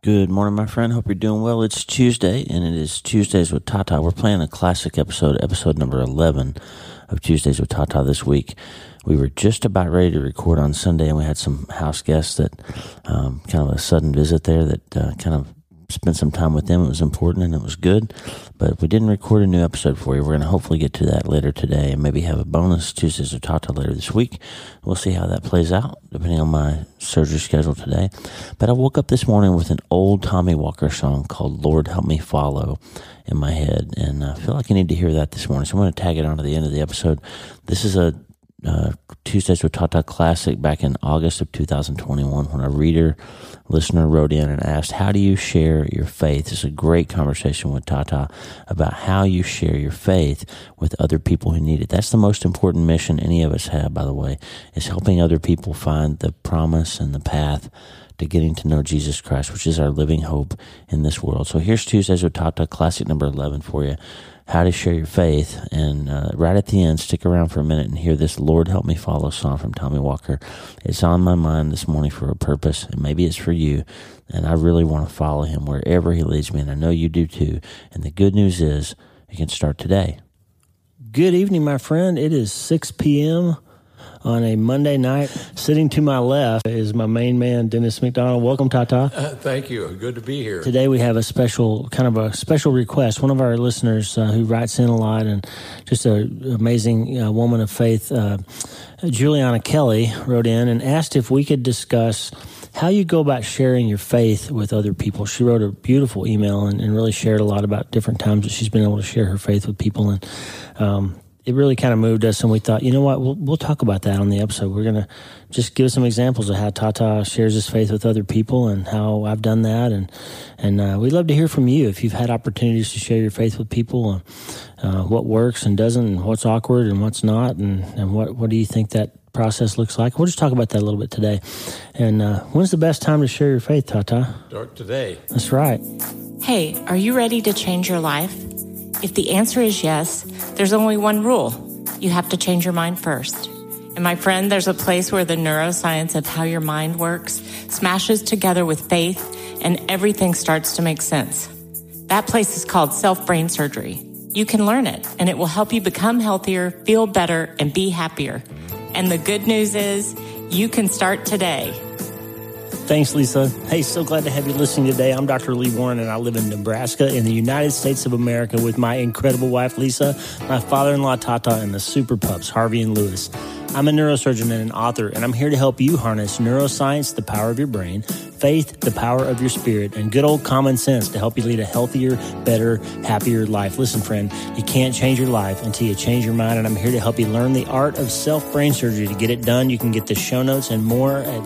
Good morning, my friend. Hope you're doing well. It's Tuesday, and it is Tuesdays with Tata. We're playing a classic episode number 11 of Tuesdays with Tata this week. We were just about ready to record on Sunday, and we had some house guests that kind of a sudden visit there that kind of spent some time with them. It was important, and it was good, but we didn't record a new episode for you. We're going to hopefully get to that later today and maybe have a bonus Tuesdays with Tata later this week. We'll see how that plays out, depending on my surgery schedule today. But I woke up this morning with an old Tommy Walker song called Lord Help Me Follow in my head, and I feel like I need to hear that this morning, so I'm going to tag it on to the end of the episode. This is a Tuesdays with Tata classic back in August of 2021 when a listener wrote in and asked, how do you share your faith? It's a great conversation with Tata about how you share your faith with other people who need it. That's the most important mission any of us have, by the way, is helping other people find the promise and the path to getting to know Jesus Christ, which is our living hope in this world. So here's Tuesdays with Tata, classic number 11 for you. How to share your faith, and right at the end, stick around for a minute and hear this Lord Help Me Follow song from Tommy Walker. It's on my mind this morning for a purpose, and maybe it's for you, and I really want to follow him wherever he leads me, and I know you do too. And the good news is, you can start today. Good evening, my friend. It is 6 p.m. on a Monday night. Sitting to my left is my main man, Dennis McDonald. Welcome, Tata. Thank you. Good to be here. Today we have a special request. One of our listeners who writes in a lot and just an amazing woman of faith, Juliana Kelly, wrote in and asked if we could discuss how you go about sharing your faith with other people. She wrote a beautiful email and really shared a lot about different times that she's been able to share her faith with people. And it really kind of moved us, and we thought, you know what, we'll talk about that on the episode. We're going to just give some examples of how Tata shares his faith with other people and how I've done that. And we'd love to hear from you if you've had opportunities to share your faith with people, what works and doesn't, and what's awkward and what's not, and what do you think that process looks like. We'll just talk about that a little bit today. And when's the best time to share your faith, Tata? Start today. That's right. Hey, are you ready to change your life? If the answer is yes, there's only one rule. You have to change your mind first. And my friend, there's a place where the neuroscience of how your mind works smashes together with faith and everything starts to make sense. That place is called self-brain surgery. You can learn it, and it will help you become healthier, feel better, and be happier. And the good news is you can start today. Thanks, Lisa. Hey, so glad to have you listening today. I'm Dr. Lee Warren, and I live in Nebraska in the United States of America with my incredible wife, Lisa, my father-in-law, Tata, and the super pups, Harvey and Lewis. I'm a neurosurgeon and an author, and I'm here to help you harness neuroscience, the power of your brain, faith, the power of your spirit, and good old common sense to help you lead a healthier, better, happier life. Listen, friend, you can't change your life until you change your mind, and I'm here to help you learn the art of self-brain surgery. To get it done, you can get the show notes and more at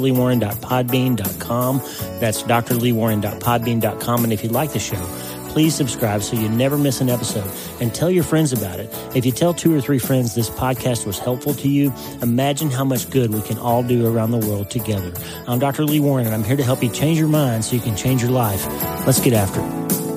drleewarren.podbean.com. That's drleewarren.podbean.com, and if you like the show, please subscribe so you never miss an episode, and tell your friends about it. If you tell 2 or 3 friends this podcast was helpful to you, imagine how much good we can all do around the world together. I'm Dr. Lee Warren, and I'm here to help you change your mind so you can change your life. Let's get after it.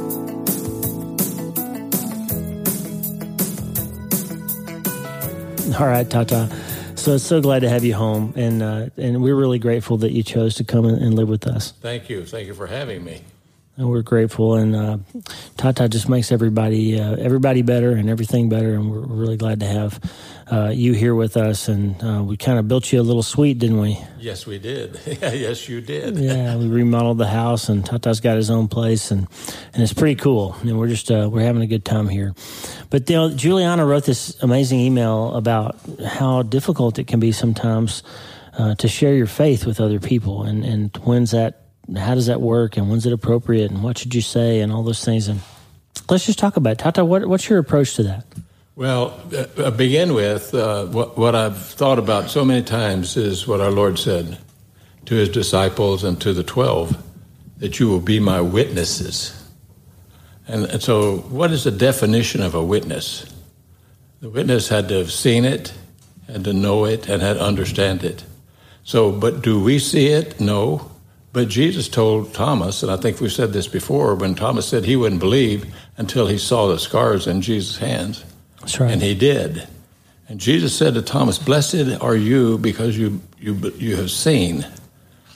All right, Tata. So glad to have you home, and we're really grateful that you chose to come and live with us. Thank you. Thank you for having me. And we're grateful, and Tata just makes everybody better and everything better, and we're really glad to have you here with us. And we kind of built you a little suite, didn't we? Yes, we did. Yes, you did. Yeah, we remodeled the house, and Tata's got his own place, and it's pretty cool. And we're just we're having a good time here. But Juliana wrote this amazing email about how difficult it can be sometimes to share your faith with other people, and when's that. How does that work, and when's it appropriate, and what should you say, and all those things. And let's just talk about it. Tata, what's your approach to that? Well, begin with what I've thought about so many times is what our Lord said to his disciples and to the 12, that you will be my witnesses. And so what is the definition of a witness? The witness had to have seen it, had to know it, and had to understand it. So, but do we see it? No. But Jesus told Thomas, and I think we've said this before, when Thomas said he wouldn't believe until he saw the scars in Jesus' hands. That's right. And he did. And Jesus said to Thomas, blessed are you because you have seen.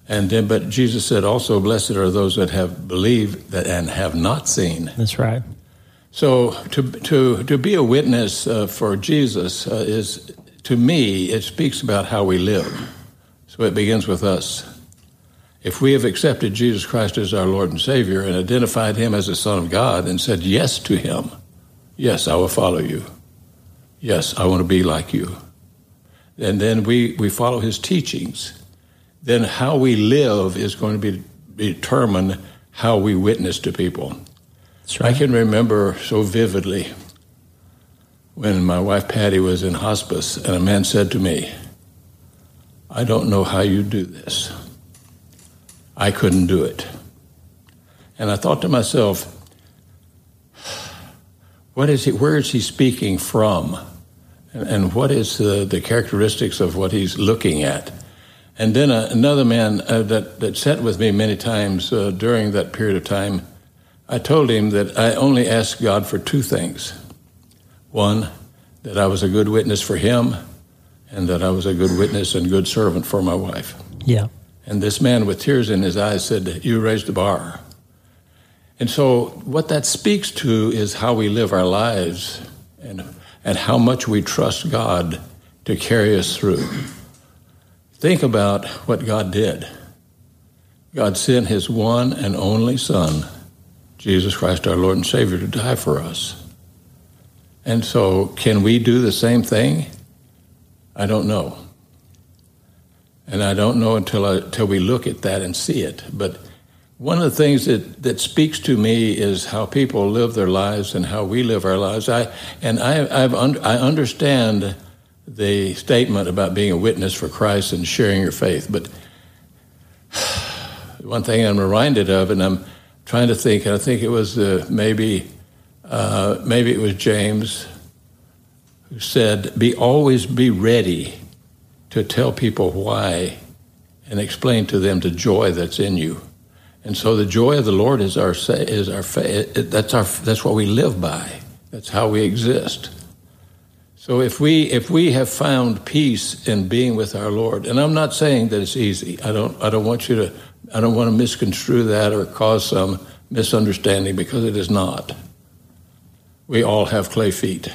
And then, but Jesus said also, blessed are those that have believed that and have not seen. That's right. So to be a witness for Jesus is, to me, it speaks about how we live. So it begins with us. If we have accepted Jesus Christ as our Lord and Savior and identified him as the Son of God and said yes to him, yes, I will follow you. Yes, I want to be like you. And then we follow his teachings. Then how we live is going to determine how we witness to people. That's right. I can remember so vividly when my wife Patty was in hospice and a man said to me, I don't know how you do this. I couldn't do it. And I thought to myself, where is he speaking from? And what is the characteristics of what he's looking at? And then another man that sat with me many times during that period of time, I told him that I only asked God for two things. One, that I was a good witness for him, and that I was a good witness and good servant for my wife. Yeah. And this man with tears in his eyes said, you raised the bar. And so what that speaks to is how we live our lives and how much we trust God to carry us through. Think about what God did. God sent his one and only Son, Jesus Christ, our Lord and Savior, to die for us. And so can we do the same thing? I don't know. And I don't know until we look at that and see it. But one of the things that speaks to me is how people live their lives and how we live our lives. I understand the statement about being a witness for Christ and sharing your faith. But one thing I'm reminded of, and I'm trying to think, I think it was maybe it was James who said, always be ready to tell people why and explain to them the joy that's in you. And so the joy of the Lord is our faith. That's what we live by. That's how we exist. So if we have found peace in being with our Lord, and I'm not saying that it's easy. I don't want to misconstrue that or cause some misunderstanding, because it is not. We all have clay feet.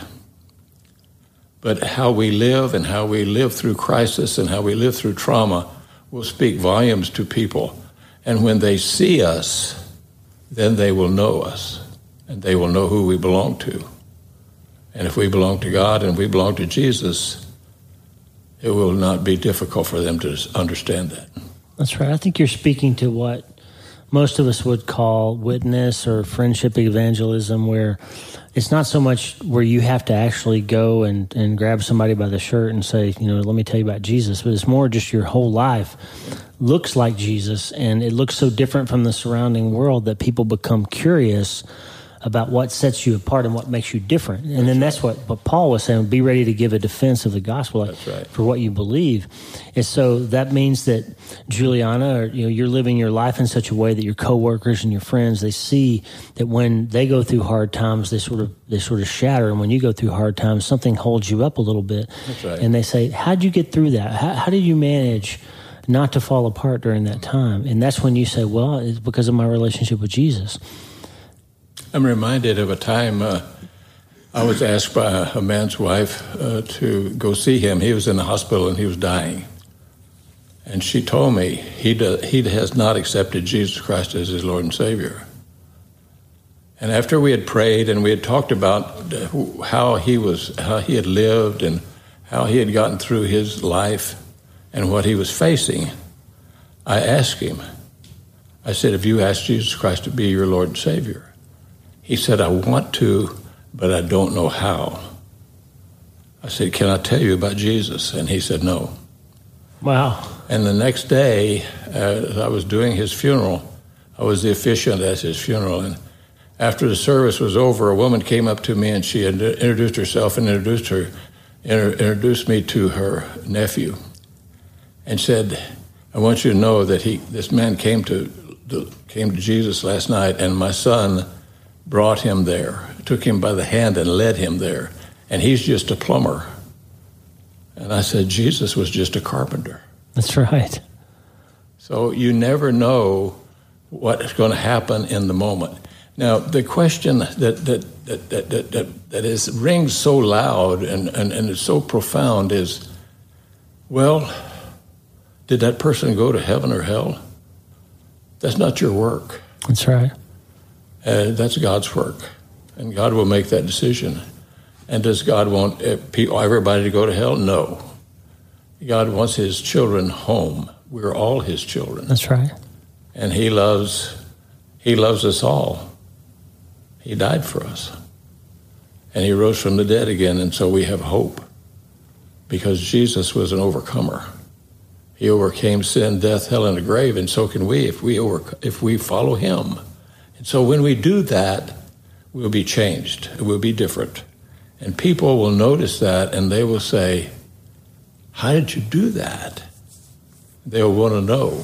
But how we live and how we live through crisis and how we live through trauma will speak volumes to people. And when they see us, then they will know us, and they will know who we belong to. And if we belong to God and we belong to Jesus, it will not be difficult for them to understand that. That's right. I think you're speaking to what most of us would call witness or friendship evangelism, where it's not so much where you have to actually go and grab somebody by the shirt and say, let me tell you about Jesus, but it's more just your whole life looks like Jesus, and it looks so different from the surrounding world that people become curious about what sets you apart and what makes you different. And then that's what Paul was saying, be ready to give a defense of the gospel for what you believe. And so that means that Juliana, you're living your life in such a way that your coworkers and your friends, they see that when they go through hard times, they sort of shatter. And when you go through hard times, something holds you up a little bit. That's right. And they say, how'd you get through that? How did you manage not to fall apart during that time? And that's when you say, well, it's because of my relationship with Jesus. I'm reminded of a time I was asked by a man's wife to go see him. He was in the hospital and he was dying. And she told me he has not accepted Jesus Christ as his Lord and Savior. And after we had prayed and we had talked about how he had lived and how he had gotten through his life and what he was facing, I asked him, I said, have you asked Jesus Christ to be your Lord and Savior? He said, I want to, but I don't know how. I said, can I tell you about Jesus? And he said, no. Wow. And the next day, as I was doing his funeral, I was the officiant at his funeral. And after the service was over, a woman came up to me and she introduced herself and introduced me to her nephew and said, I want you to know that this man came to Jesus last night, and my son brought him there, took him by the hand and led him there. And he's just a plumber. And I said, Jesus was just a carpenter. That's right. So you never know what's going to happen in the moment. Now, the question that rings so loud and is so profound is, well, did that person go to heaven or hell? That's not your work. That's right. That's God's work, and God will make that decision. And does God want everybody to go to hell? No. God wants his children home. We're all his children. That's right. And he loves us all. He died for us. And he rose from the dead again, and so we have hope. Because Jesus was an overcomer. He overcame sin, death, hell, and the grave, and so can we if we follow him. And so when we do that, we'll be changed. We'll be different. And people will notice that, and they will say, how did you do that? They'll want to know.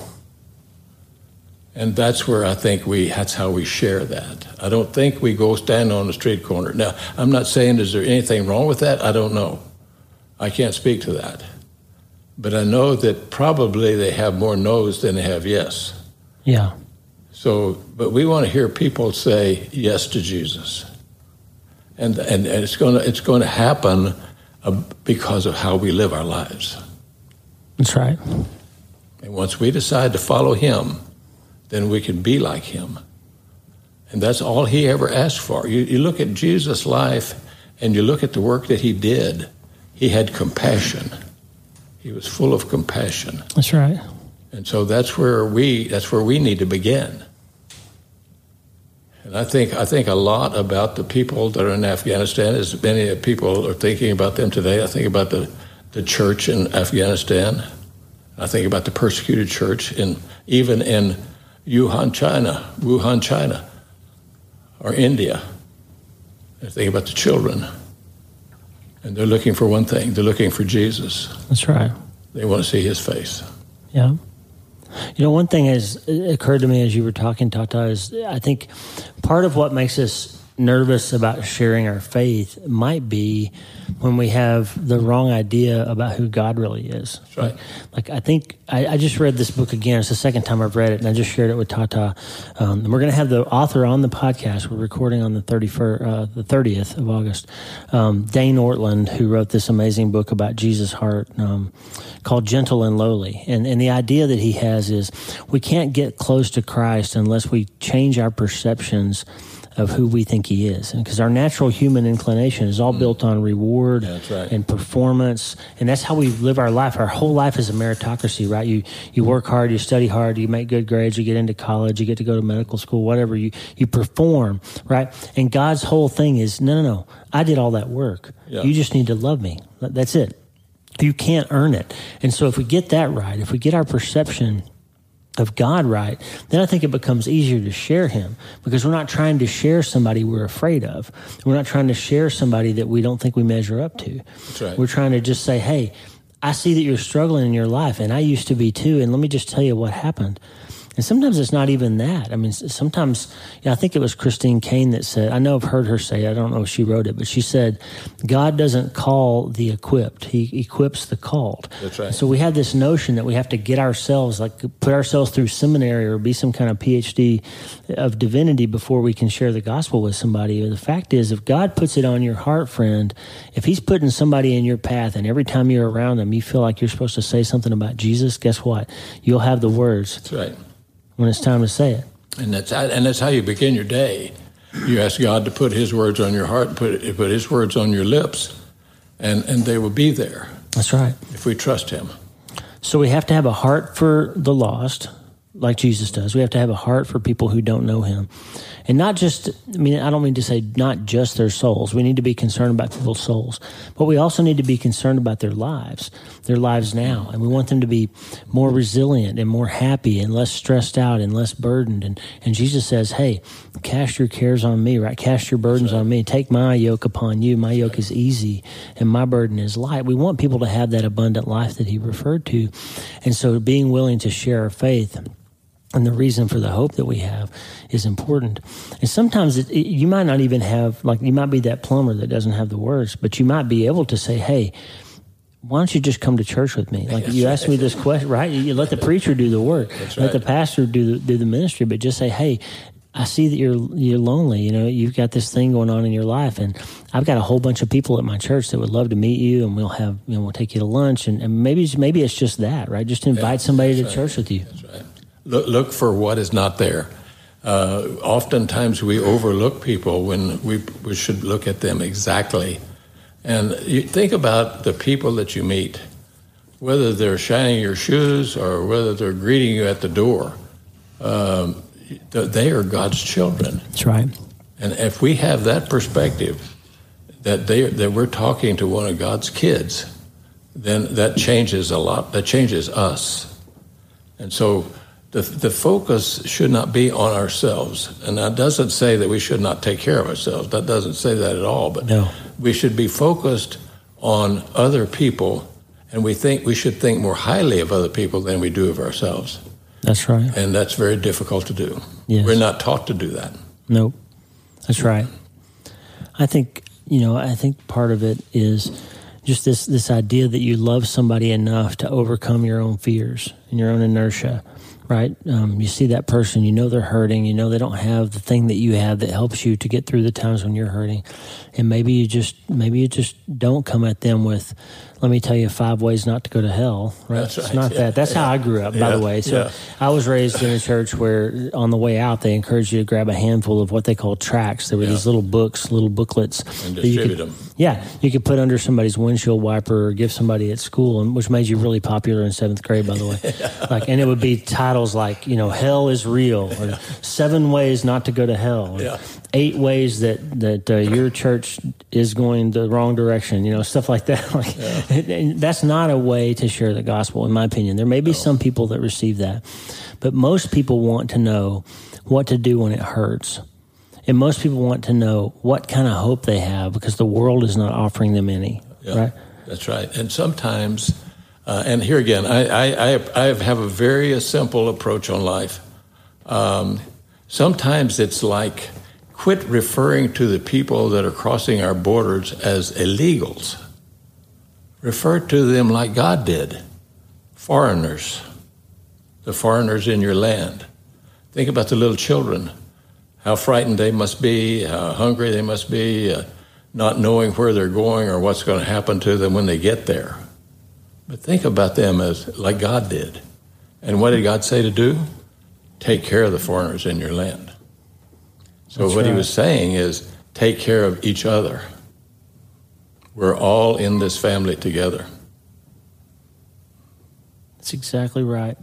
And that's where I think that's how we share that. I don't think we go stand on the street corner. Now, I'm not saying is there anything wrong with that? I don't know. I can't speak to that. But I know that probably they have more no's than they have yes. Yeah. So, but we want to hear people say yes to Jesus. And it's going to happen because of how we live our lives. That's right. And once we decide to follow him, then we can be like him. And that's all he ever asked for. You look at Jesus' life and you look at the work that he did. He had compassion. He was full of compassion. That's right. And so that's where we need to begin. And I think a lot about the people that are in Afghanistan, as many people are thinking about them today. I think about the church in Afghanistan. I think about the persecuted church even in Wuhan, China, or India. I think about the children. And they're looking for one thing. They're looking for Jesus. That's right. They want to see his face. Yeah. One thing has occurred to me as you were talking, Tata, is I think part of what makes us nervous about sharing our faith might be when we have the wrong idea about who God really is. That's right. Like I think I just read this book again. It's the second time I've read it, and I just shared it with Tata. And we're going to have the author on the podcast. We're recording on the 30th of August. Dane Ortland, who wrote this amazing book about Jesus' heart called Gentle and Lowly. And the idea that he has is we can't get close to Christ unless we change our perceptions of who we think he is. And because our natural human inclination is all built on reward and performance. And that's how we live our life. Our whole life is a meritocracy, right? You work hard, you study hard, you make good grades, you get into college, you get to go to medical school, whatever. You perform, right? And God's whole thing is, no, I did all that work. Yeah. You just need to love me. That's it. You can't earn it. And so if we get that right, if we get our perception of God right, then I think it becomes easier to share him, because we're not trying to share somebody we're afraid of. We're not trying to share somebody that we don't think we measure up to. That's right. We're trying to just say, hey, I see that you're struggling in your life, and I used to be too, and let me just tell you what happened. And sometimes it's not even that. I mean, sometimes, I think it was Christine Caine that said, I know I've heard her say, I don't know if she wrote it, but she said, God doesn't call the equipped. He equips the called. That's right. So we have this notion that we have to get ourselves, put ourselves through seminary or be some kind of PhD of divinity before we can share the gospel with somebody. The fact is, if God puts it on your heart, friend, if he's putting somebody in your path and every time you're around them, you feel like you're supposed to say something about Jesus, guess what? You'll have the words. That's right. When it's time to say it. And that's how you begin your day. You ask God to put his words on your heart, put his words on your lips, and they will be there. That's right. If we trust him. So we have to have a heart for the lost, like Jesus does. We have to have a heart for people who don't know him. And not just, I don't mean to say not just their souls. We need to be concerned about people's souls. But we also need to be concerned about their lives now. And we want them to be more resilient and more happy and less stressed out and less burdened. And Jesus says, hey, cast your cares on me, right? Cast your burdens on me. Take my yoke upon you. My yoke is easy and my burden is light. We want people to have that abundant life that he referred to. And so being willing to share our faith and the reason for the hope that we have is important. And sometimes you might not even have, you might be that plumber that doesn't have the words, but you might be able to say, hey, why don't you just come to church with me? Like you asked me this question, right? You let the preacher do the work, let the pastor do the ministry, but just say, hey, I see that you're lonely. You've got this thing going on in your life, and I've got a whole bunch of people at my church that would love to meet you, and we'll take you to lunch, and maybe it's just that, right? Just invite somebody to church with you. That's right. Look for what is not there. Oftentimes we overlook people when we should look at them exactly. And you think about the people that you meet, whether they're shining your shoes or whether they're greeting you at the door. They are God's children. That's right. And if we have that perspective that we're talking to one of God's kids, then that changes a lot. That changes us. And so the focus should not be on ourselves. And that doesn't say that we should not take care of ourselves. That doesn't say that at all. But no. We should be focused on other people, and we should think more highly of other people than we do of ourselves. That's right. And that's very difficult to do. Yes. We're not taught to do that. Nope. That's right. I think part of it is just this idea that you love somebody enough to overcome your own fears and your own inertia, right? You see that person, they're hurting, they don't have the thing that you have that helps you to get through the times when you're hurting. And maybe you just don't come at them with, let me tell you 5 ways not to go to hell, right? That's right. It's not that. That's how I grew up, by the way. So I was raised in a church where on the way out, they encouraged you to grab a handful of what they call tracts. There were these little booklets. And distribute them. Yeah. You could put under somebody's windshield wiper or give somebody at school, which made you really popular in 7th grade, by the way. And it would be titles like, hell is real, or 7 ways not to go to hell, or 8 ways that your church is going the wrong direction, stuff like that. And that's not a way to share the gospel, in my opinion. There may be some people that receive that, but most people want to know what to do when it hurts. And most people want to know what kind of hope they have because the world is not offering them any, right? That's right. And sometimes, and here again, I have a very simple approach on life. Sometimes it's like, quit referring to the people that are crossing our borders as illegals. Refer to them like God did, foreigners, the foreigners in your land. Think about the little children, how frightened they must be, how hungry they must be, not knowing where they're going or what's going to happen to them when they get there. But think about them as like God did. And what did God say to do? Take care of the foreigners in your land. So He was saying is take care of each other. We're all in this family together. That's exactly right.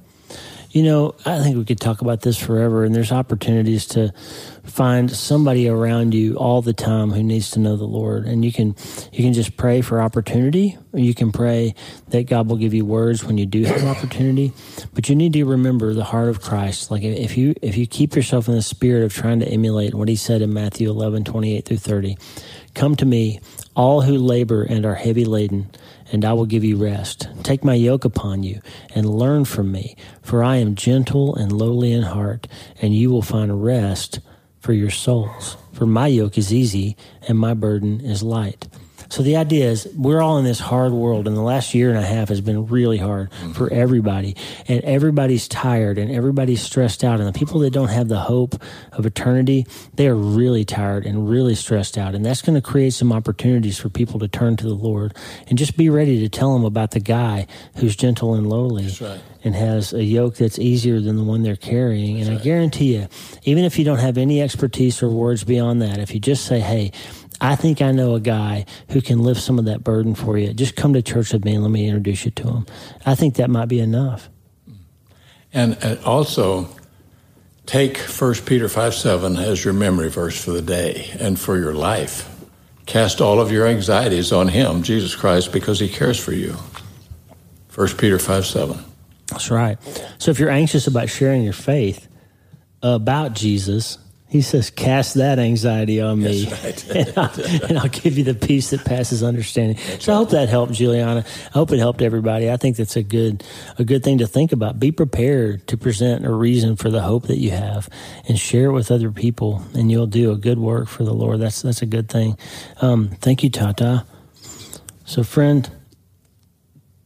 I think we could talk about this forever, and there's opportunities to find somebody around you all the time who needs to know the Lord. And you can just pray for opportunity, or you can pray that God will give you words when you do have opportunity. But you need to remember the heart of Christ. Like if you keep yourself in the spirit of trying to emulate what He said in Matthew 11:28-30, come to me, all who labor and are heavy laden, and I will give you rest. Take my yoke upon you and learn from me, for I am gentle and lowly in heart, and you will find rest for your souls. For my yoke is easy and my burden is light. So the idea is we're all in this hard world, and the last year and a half has been really hard for everybody. And everybody's tired and everybody's stressed out. And the people that don't have the hope of eternity, they are really tired and really stressed out. And that's going to create some opportunities for people to turn to the Lord. And just be ready to tell them about the guy who's gentle and lowly. That's right. And has a yoke that's easier than the one they're carrying. And I guarantee you, even if you don't have any expertise or words beyond that, if you just say, hey, I think I know a guy who can lift some of that burden for you. Just come to church with me and let me introduce you to him. I think that might be enough. And also, take 1 Peter 5:7 as your memory verse for the day and for your life. Cast all of your anxieties on Him, Jesus Christ, because He cares for you. 1 Peter 5:7. That's right. So if you're anxious about sharing your faith about Jesus, He says, cast that anxiety on me, That's right. and I'll give you the peace that passes understanding. I hope that helped, Juliana. I hope it helped everybody. I think that's a good thing to think about. Be prepared to present a reason for the hope that you have and share it with other people, and you'll do a good work for the Lord. That's a good thing. Thank you, Tata. So, friend,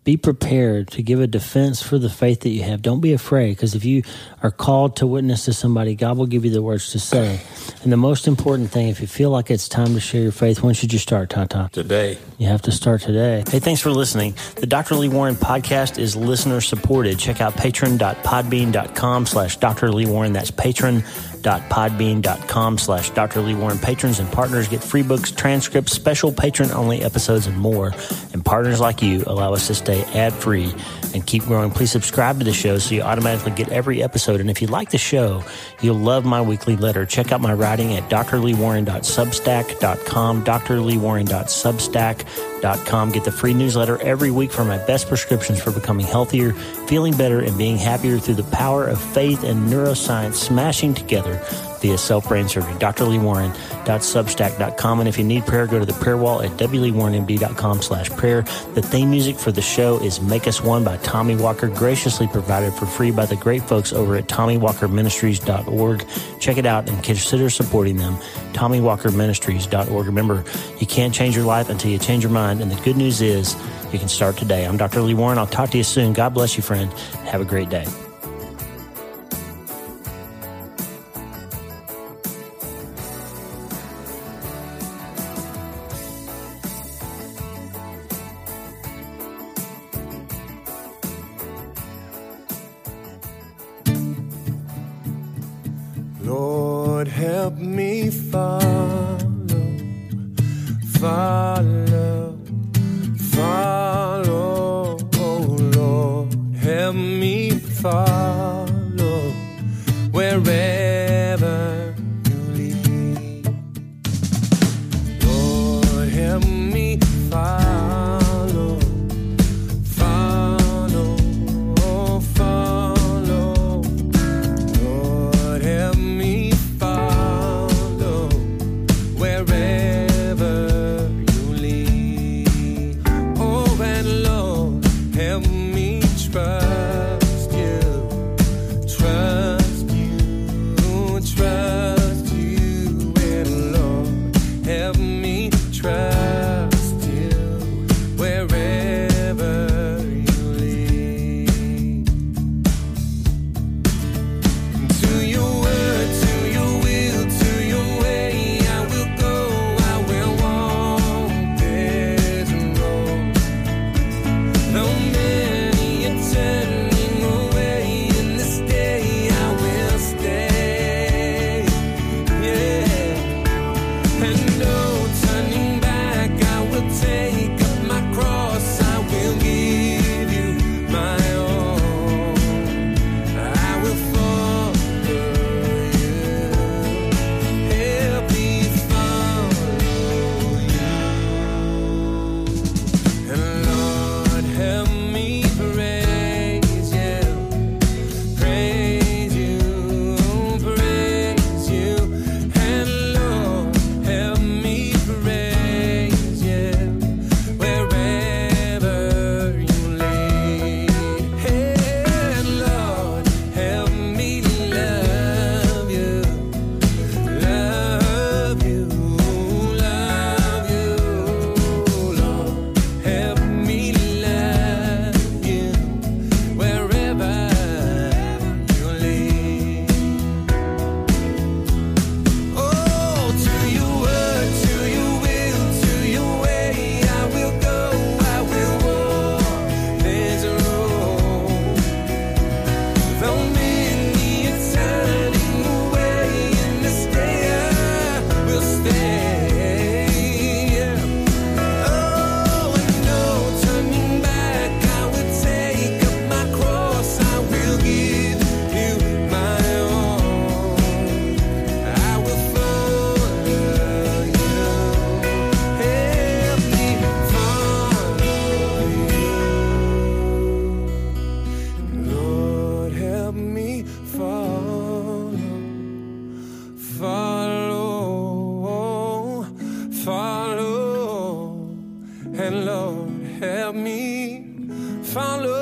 Be prepared to give a defense for the faith that you have. Don't be afraid, because if you are called to witness to somebody, God will give you the words to say. And the most important thing, if you feel like it's time to share your faith, when should you start, Tata? Today. You have to start today. Hey, thanks for listening. The Dr. Lee Warren podcast is listener supported. Check out patron.podbean.com/Dr. Lee Warren. That's patron.podbean.com/Dr. Lee Warren. Patrons and partners get free books, transcripts, special patron-only episodes, and more. And partners like you allow us to stay ad-free and keep growing. Please subscribe to the show so you automatically get every episode. And if you like the show, you'll love my weekly letter. Check out my writing at drleewarren.substack.com, drleewarren.substack.com. Get the free newsletter every week for my best prescriptions for becoming healthier, feeling better, and being happier through the power of faith and neuroscience smashing together via self-brain surgery. drleewarren.substack.com. And if you need prayer, go to the prayer wall at wleewarrenmd.com/prayer. The theme music for the show is Make Us One by Tommy Walker, graciously provided for free by the great folks over at TommyWalkerMinistries.org. Check it out and consider supporting them. TommyWalkerMinistries.org. Remember, you can't change your life until you change your mind. And the good news is you can start today. I'm Dr. Lee Warren. I'll talk to you soon. God bless you, friend. Have a great day. Lord, help me follow, oh Lord, help me follow wherever you lead. Lord, help me follow, Lord, help me follow wherever you lead. Oh, and Lord, help me trust you, and Lord, help me trust you wherever you lead. To your word, to your will, to your way, I will go, I will walk this road. Though many are turning away, in this day I will stay. Yeah. And no turning back, I will take up my cross, I will give you my own. I will follow you. Help me follow you. And Lord, help me praise you, praise you, praise you. And Lord, help me praise you wherever you lead. And Lord, help me love you, love you, love you. Lord, help me love you wherever you lead. Oh, to your word, to your will, to your way, I will go, I will walk this road. Though many are turning away, in this day I will stay. Oh, and no turning back, I will take up my cross, I will give you my own. I will follow you. Help me follow you. Lord, help me follow, and Lord, help me follow